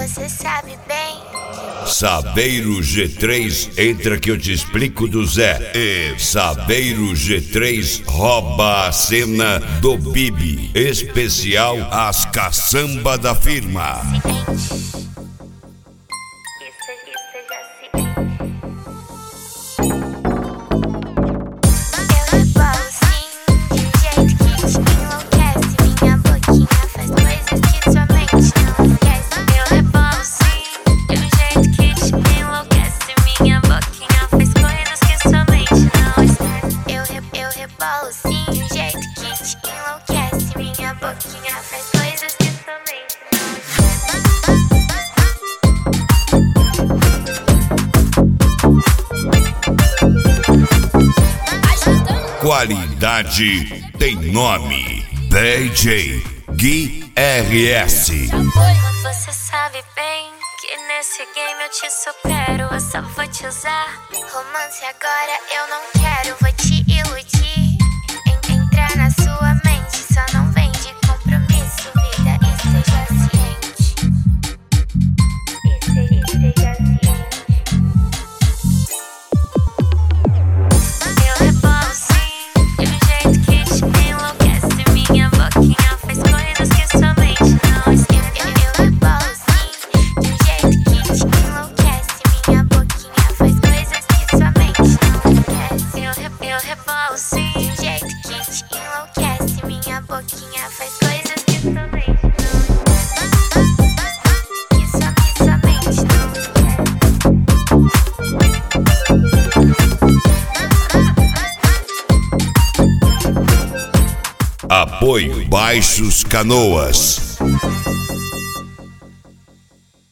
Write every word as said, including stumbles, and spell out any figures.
você sabe bem. Saveiro G três, entra que eu te explico do Zé. E Saveiro G três rouba a cena do Bibi. Especial as caçamba da firma. Qualidade tem nome. D J Gui R S. Você sabe bem que nesse game eu te supero. Eu só vou te usar. Romance agora eu não quero. Vou te iludir. En entrar na sua mente. Só não vem de compromisso, vida. Esteja ciente. Esteja ciente. Eu rebolo sim, de um jeito que te enlouquece. Minha boquinha faz coisas que sua mente não esquece. Eu rebolo sim, de um jeito que te enlouquece. Minha boquinha faz coisas que sua mente não esquece. Eu, re eu rebolo sim, de um jeito que te enlouquece. Minha boquinha faz coisas que sua mente não esquece. Que sua, que sua mente não Apoio Baixos Canoas.